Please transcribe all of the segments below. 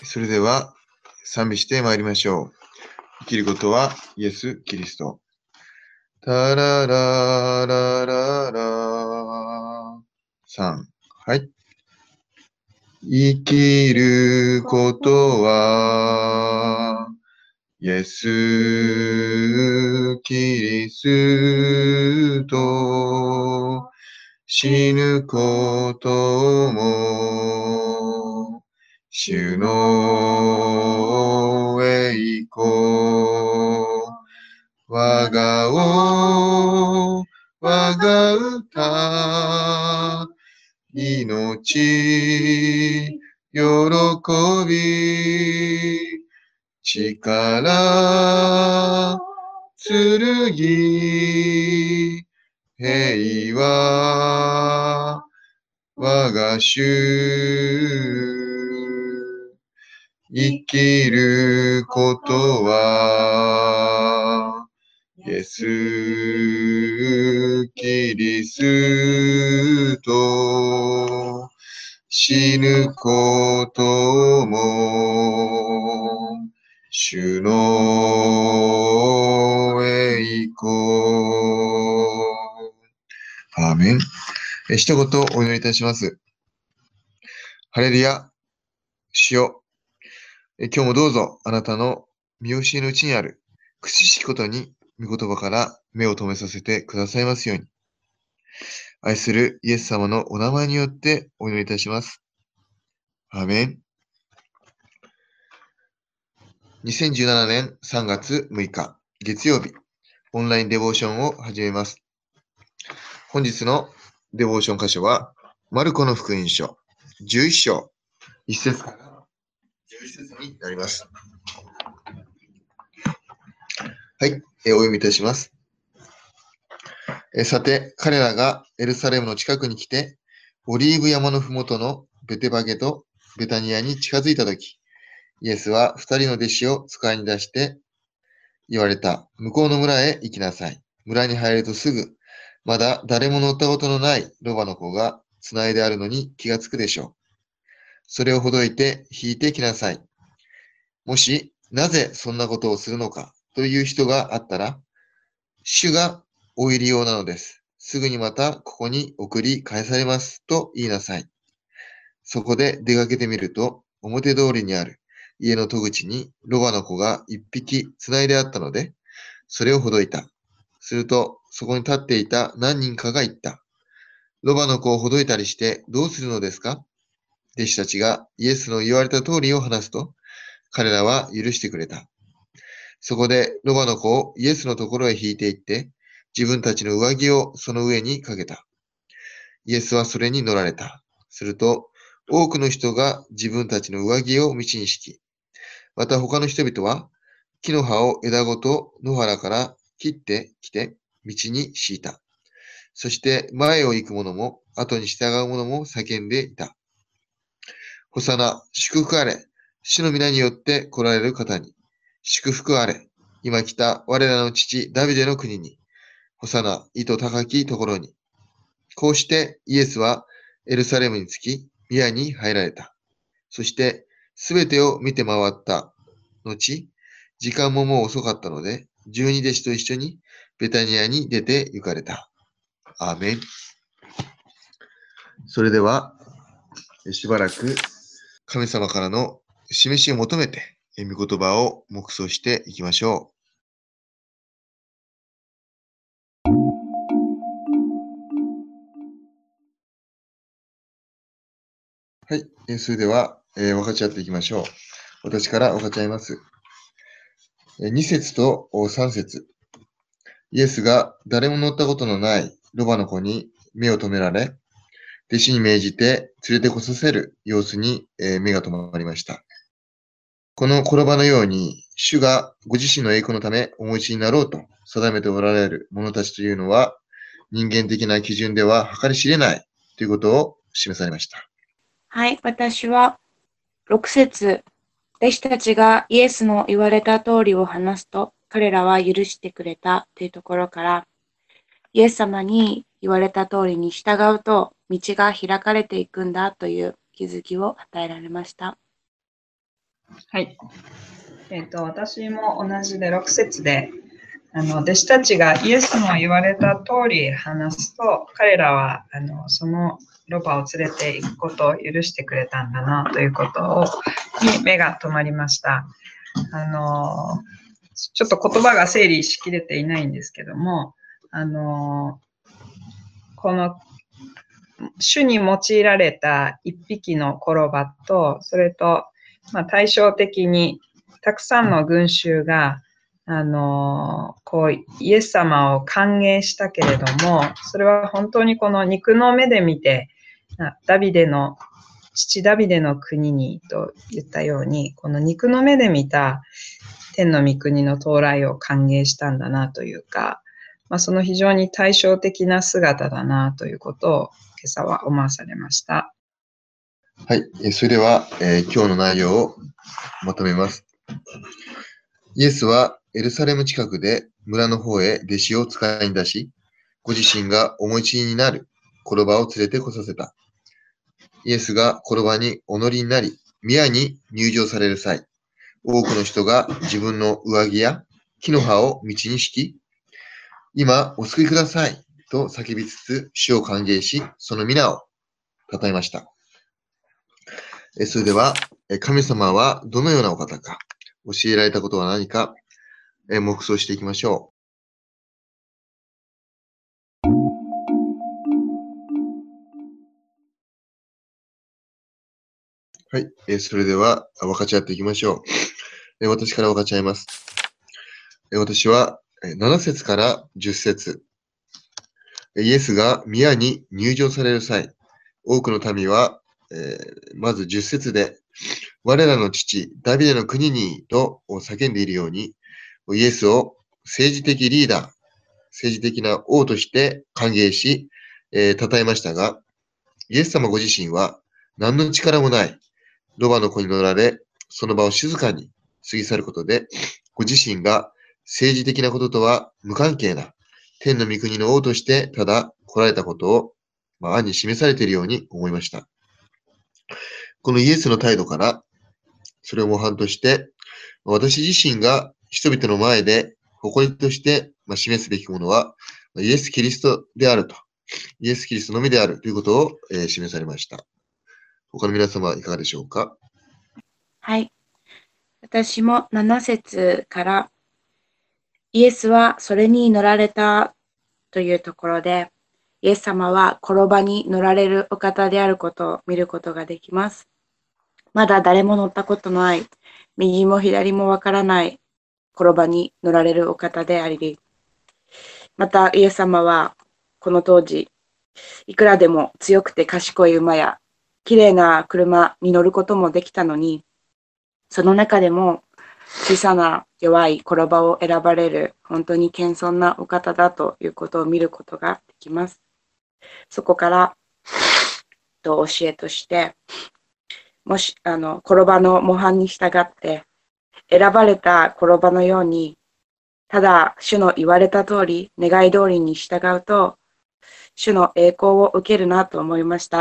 それでは賛美してまいりましょう。生きることはイエス・キリスト。タラララララ3。はい。生きることはイエス・キリスト。死ぬことも主の栄光。我が歌、命、喜び、力、剣、平和、我が主。生きることは、イエス・キリスト。死ぬことも、主の栄光。アーメン。一言お祈りいたします。ハレルヤ、主よ。今日もどうぞあなたの見教えのうちにある苦しきことに御言葉から目を留めさせてくださいますように。愛するイエス様のお名前によってお祈りいたします。アーメン。2017年3月6日月曜日、オンラインデボーションを始めます。本日のデボーション箇所は、マルコの福音書11章1節から11節になります。はい、お読みいたします。さて、彼らがエルサレムの近くに来て、オリーブ山のふもとのベテバゲとベタニアに近づいたとき、イエスは二人の弟子を使いに出して言われた。向こうの村へ行きなさい。村に入るとすぐ、まだ誰も乗ったことのないロバの子がつないであるのに気がつくでしょう。それをほどいて引いてきなさい。もし、なぜそんなことをするのかという人があったら、主がお入り用なのです。すぐにまたここに送り返されますと言いなさい。そこで出かけてみると、表通りにある家の戸口にロバの子が一匹つないであったので、それをほどいた。すると、そこに立っていた何人かが言った。ロバの子をほどいたりしてどうするのですか？弟子たちがイエスの言われた通りを話すと、彼らは許してくれた。そこでロバの子をイエスのところへ引いて行って、自分たちの上着をその上にかけた。イエスはそれに乗られた。すると、多くの人が自分たちの上着を道に敷き、また他の人々は木の葉を枝ごと野原から切ってきて道に敷いた。そして前を行く者も後に従う者も叫んでいた。ホサナ、祝福あれ。主の皆によって来られる方に。祝福あれ。今来た我らの父ダビデの国に。ホサナ、意図高きところに。こうしてイエスはエルサレムに着き、宮に入られた。そしてすべてを見て回った後、時間ももう遅かったので、十二弟子と一緒にベタニアに出て行かれた。アーメン。それでは、しばらく神様からの示しを求めて、御言葉を黙想していきましょう。はい、それでは、分かち合っていきましょう。私から分かち合います。2節と3節。イエスが誰も乗ったことのないロバの子に目を留められ、弟子に命じて連れてこさせる様子に、目が留まりました。この転ばのように、主がご自身の栄光のためお持ちになろうと定めておられる者たちというのは、人間的な基準では計り知れないということを示されました。 はい、私は6節、弟子たちがイエスの言われた通りを話すと、彼らは許してくれたというところから、イエス様に言われた通りに従うと、道が開かれていくんだという気づきを与えられました。 はい。私も同じで6節で、弟子たちがイエスの言われた通り話すと、彼らはそのロバを連れて行くことを許してくれたんだなということに目が留まりました。ちょっと言葉が整理しきれていないんですけども、この主に用いられた一匹の転ばと、それと、対照的にたくさんの群衆が、イエス様を歓迎したけれども、それは本当にこの肉の目で見て、父ダビデの国にと言ったように、この肉の目で見た天の御国の到来を歓迎したんだなというか、その非常に対照的な姿だなということを今朝は思わされました。 はい。それでは、今日の内容をまとめます。イエスはエルサレム近くで村の方へ弟子を使いに出し、ご自身が思い知りになる転ばを連れてこさせた。イエスが転ばにお乗りになり、宮に入場される際、多くの人が自分の上着や木の葉を道に敷き、今お救いくださいと叫びつつ主を歓迎し、その皆を称えました。それでは、神様はどのようなお方か、教えられたことは何か、黙想していきましょう。はい。それでは、分かち合っていきましょう。私から分かち合います。私は、7節から10節。イエスが宮に入場される際、多くの民は、まず10節で、我らの父、ダビデの国にと叫んでいるように、イエスを政治的リーダー、政治的な王として歓迎し、称えましたが、イエス様ご自身は何の力もないロバの子に乗られ、その場を静かに過ぎ去ることで、ご自身が政治的なこととは無関係な天の御国の王としてただ来られたことを、暗に示されているように思いました。このイエスの態度から、それを模範として、私自身が人々の前で誇りとして示すべきものは、イエス・キリストであると。イエス・キリストのみであるということを、示されました。他の皆様いかがでしょうか？ はい。私も7節から、イエスはそれに乗られたというところで、イエス様は転ばに乗られるお方であることを見ることができます。まだ誰も乗ったことのない、右も左もわからない転ばに乗られるお方であり、またイエス様はこの当時、いくらでも強くて賢い馬や綺麗な車に乗ることもできたのに、その中でも小さな弱い転ばを選ばれる本当に謙遜なお方だということを見ることができます。そこから教えとして、もし転ばの模範に従って選ばれた転ばのように、ただ主の言われた通り、願い通りに従うと、主の栄光を受けるなと思いました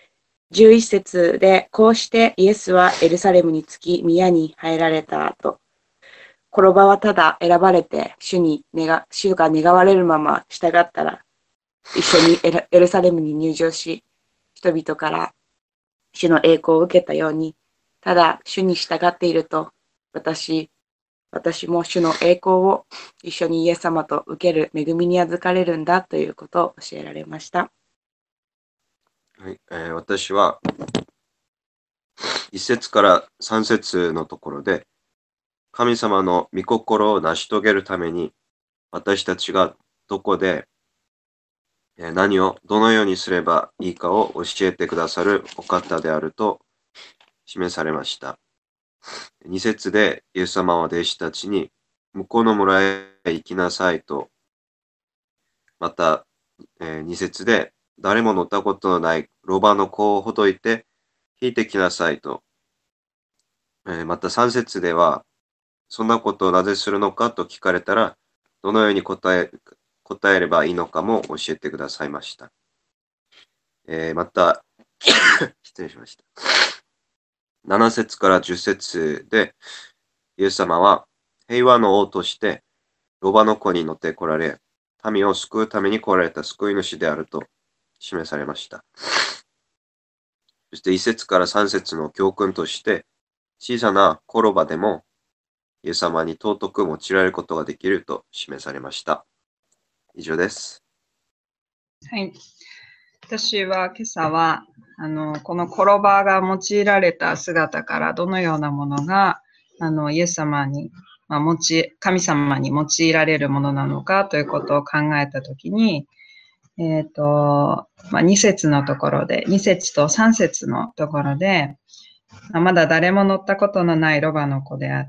。11節で、こうしてイエスはエルサレムに着き、宮に入られたと。転ばはただ選ばれて、主が願われるまま従ったら、一緒にエルサレムに入場し、人々から主の栄光を受けたように、ただ主に従っていると、私も主の栄光を一緒にイエス様と受ける恵みに預かれるんだということを教えられました。 はい、私は1節から3節のところで、神様の御心を成し遂げるために、私たちがどこで何をどのようにすればいいかを教えてくださるお方であると示されました。2節でイエス様は弟子たちに向こうの村へ行きなさいと、また2節で誰も乗ったことのないロバの子をほどいて引いてきなさいと、また3節ではそんなことをなぜするのかと聞かれたらどのように答えればいいのかも教えてくださいました。また失礼しました。 7節から10節で、イエス様は平和の王としてロバの子に乗って来られ、民を救うために来られた救い主であると示されました。そして1節から3節の教訓として、小さな転ばでもイエス様に尊く用いられることができると示されました。以上です。 はい。私は今朝は、この転ばが用いられた姿からどのようなものが、イエス様に、神様に用いられるものなのかということを考えたときに、2節のところで、2節と3節のところで、まだ誰も乗ったことのないロバの子であって、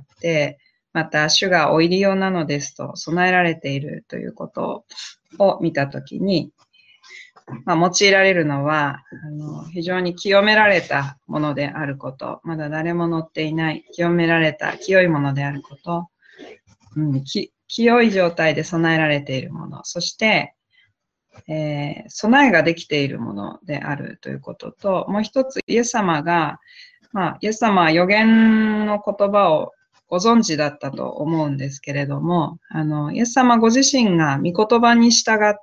また主がお入り用なのですと備えられているということを見たときに、用いられるのは非常に清められたものであること、まだ誰も乗っていない清められた清いものであること、清い状態で備えられているもの、そして、備えができているものであるということと、もう一つイエス様が、イエス様は預言の言葉をご存知だったと思うんですけれども、イエス様ご自身が御言葉に従って、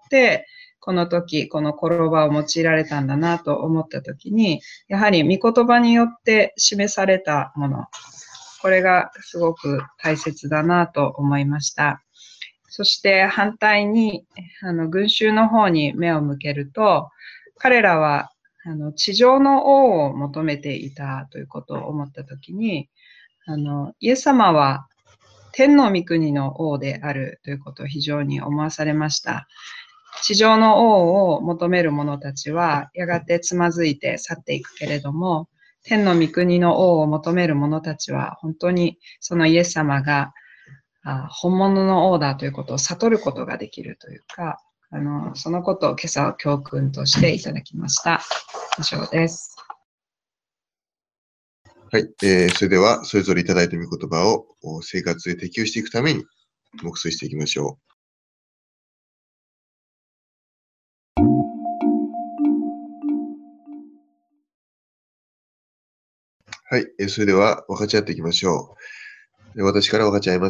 この時、この転ばを用いられたんだなと思った時に、やはり御言葉によって示されたもの、これがすごく大切だなと思いました。そして反対に、群衆の方に目を向けると、彼らは地上の王を求めていたということを思った時に、イエス様は天の御国の王であるということを非常に思わされました。地上の王を求める者たちはやがてつまずいて去っていくけれども、天の御国の王を求める者たちは本当にそのイエス様が本物の王だということを悟ることができるというか、そのことを今朝は教訓としていただきました。以上です。 はい、それではそれぞれいただいた御言葉を生活で適用していくために黙想していきましょう。はい、それでは分かち合っていきましょう。私から分かち合います。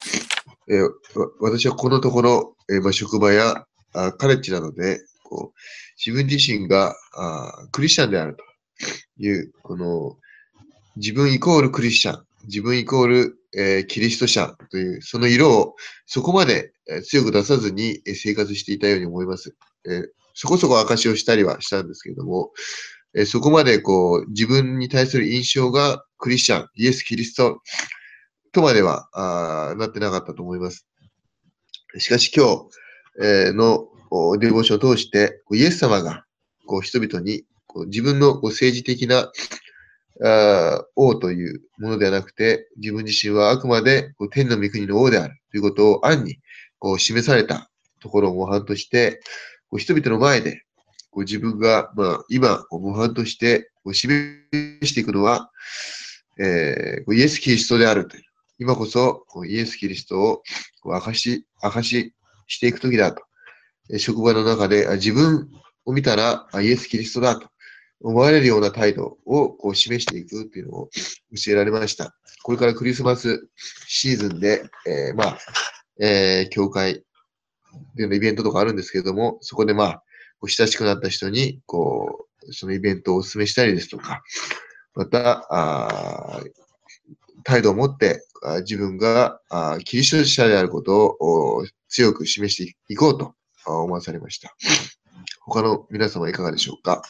私はこのところ、職場やカレッジなどで自分自身がクリスチャンであるという、この自分イコールクリスチャン、自分イコール、キリスト者という、その色をそこまで強く出さずに生活していたように思います。そこそこ証しをしたりはしたんですけれども、そこまで自分に対する印象がクリスチャン、イエス・キリストとまではなってなかったと思います。しかし今日、のデボーションを通して、イエス様が人々に自分の政治的な王というものではなくて、自分自身はあくまで天の御国の王であるということを暗に示されたところを模範として、人々の前で自分が、今、模範として示していくのは、イエス・キリストであるという。今こそイエス・キリストを証ししていくときだと。職場の中で自分を見たらイエス・キリストだと思われるような態度を示していくというのを教えられました。これからクリスマスシーズンで、教会でのイベントとかあるんですけれども、そこで親しくなった人に、そのイベントをお勧めしたりですとか、また、態度を持って自分がキリスト者であることを強く示していこうと思わされました。他の皆様いかがでしょうか。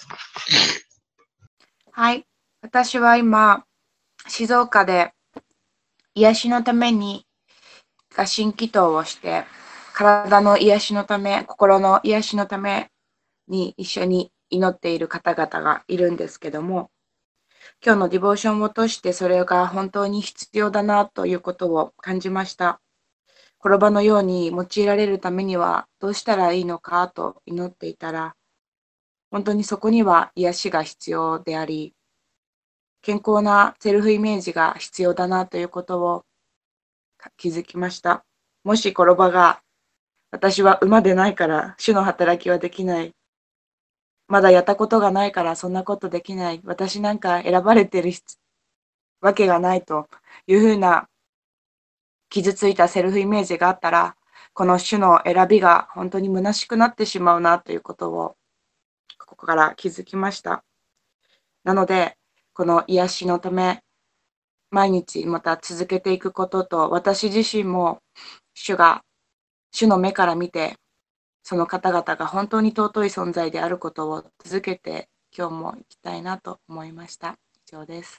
はい。私は今、静岡で癒しのために合心祈祷をして、体の癒しのため、心の癒しのために一緒に祈っている方々がいるんですけども、今日のディボーションを通してそれが本当に必要だなということを感じました。転ばのように用いられるためにはどうしたらいいのかと祈っていたら、本当にそこには癒しが必要であり、健康なセルフイメージが必要だなということを気づきました。もし転ばが、私は馬でないから主の働きはできない。まだやったことがないからそんなことできない。私なんか選ばれてるわけがないというふうな傷ついたセルフイメージがあったら、この主の選びが本当に虚しくなってしまうなということをここから気づきました。なので、この癒しのため、毎日また続けていくことと、私自身も主の目から見て、その方々が本当に尊い存在であることを続けて今日も行きたいなと思いました。以上です。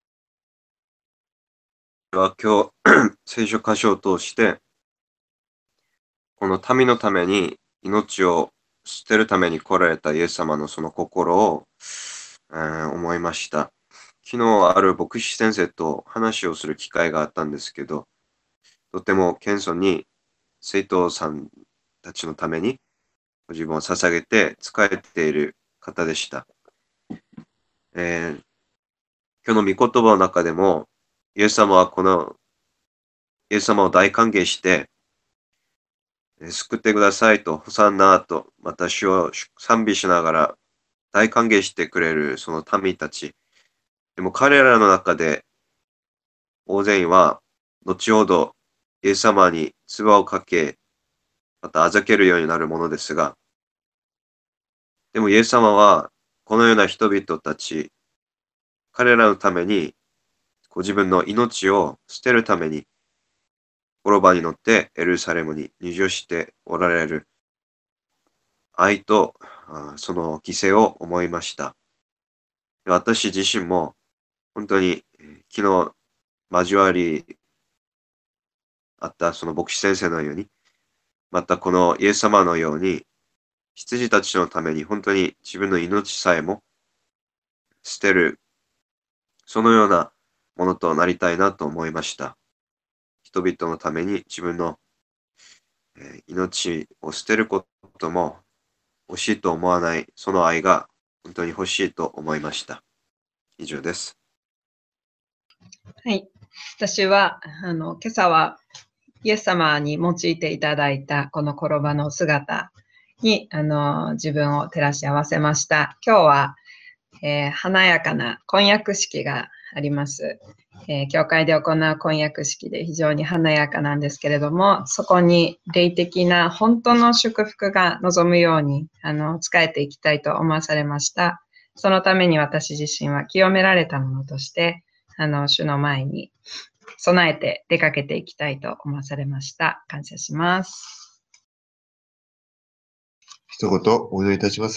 今日、聖書箇所を通して、この民のために命を捨てるために来られたイエス様のその心を、思いました。昨日ある牧師先生と話をする機会があったんですけど、とても謙遜に生徒さんたちのためにご自分を捧げて仕えている方でした。今日の御言葉の中でも、イエス様はイエス様を大歓迎して、救ってくださいと、ホサンナーと、私を賛美しながら大歓迎してくれるその民たち。でも彼らの中で、大勢は、後ほどイエス様に唾をかけ、またあざけるようになるものですが、でもイエス様は、このような人々たち、彼らのために、ご自分の命を捨てるために、滅場に乗ってエルサレムに入場しておられる愛とその犠牲を思いました。私自身も本当に昨日交わりあったその牧師先生のように、またこのイエス様のように羊たちのために本当に自分の命さえも捨てる、そのようなものとなりたいなと思いました。人々のために自分の命を捨てることも欲しいと思わない、その愛が本当に欲しいと思いました。以上です。 はい。私は、今朝はイエス様に用いていただいたこの転ばの姿に、自分を照らし合わせました。今日は、華やかな婚約式があります。教会で行う婚約式で非常に華やかなんですけれども、そこに霊的な本当の祝福が望むように仕えていきたいと思わされました。そのために私自身は清められたものとして主の前に備えて出かけていきたいと思わされました。感謝します。 一言お祈りいたします。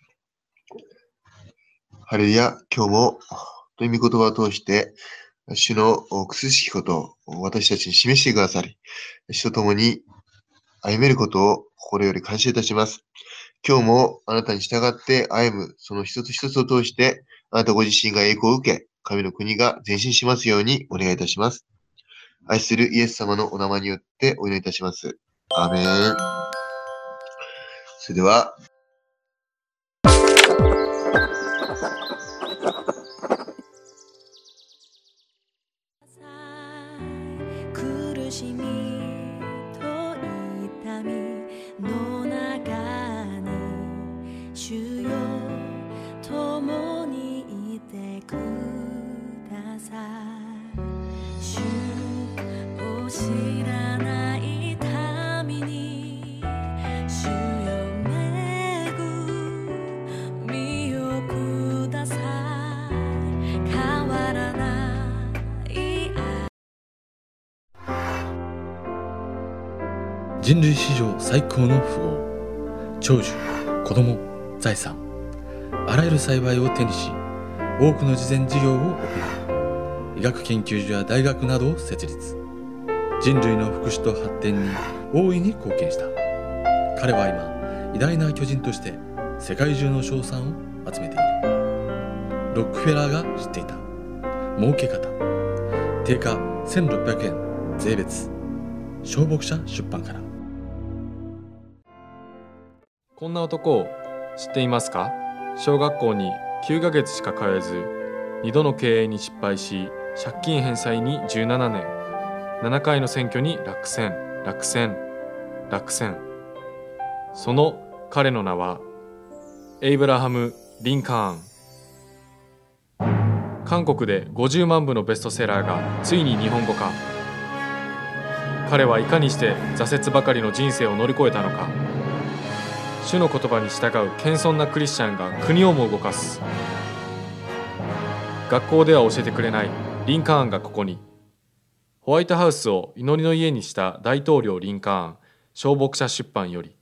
ハレルヤ、今日も御言葉を通して主の苦しきことを私たちに示してくださり、主と共に歩めることを心より感謝いたします。今日もあなたに従って歩む、その一つ一つを通して、あなたご自身が栄光を受け、神の国が前進しますようにお願いいたします。愛するイエス様のお名前によってお祈りいたします。アーメン。それでは、 苦しみと痛みの中に主よ共にいてください。主を知らない民に主よ恵みをください。変わらない人類史上最高の富豪、長寿、子供、財産、あらゆる幸いを手にし、多くの慈善事業を行い、医学研究所や大学などを設立。人類の福祉と発展に大いに貢献した。彼は今、偉大な巨人として世界中の称賛を集めている。ロックフェラーが知っていた儲け方。定価1600円税別。小牧社出版から。 こんな男を知っていますか？小学校に9ヶ月しか通えず、2度の経営に失敗し、借金返済に17年、7回の選挙に落選。その彼の名は、エイブラハム・リンカーン。 韓国で50万部のベストセラーがついに日本語化。彼はいかにして挫折ばかりの人生を乗り越えたのか。主の言葉に従う謙遜なクリスチャンが国をも動かす。学校では教えてくれないリンカーンがここに。ホワイトハウスを祈りの家にした大統領リンカーン、小牧者出版より。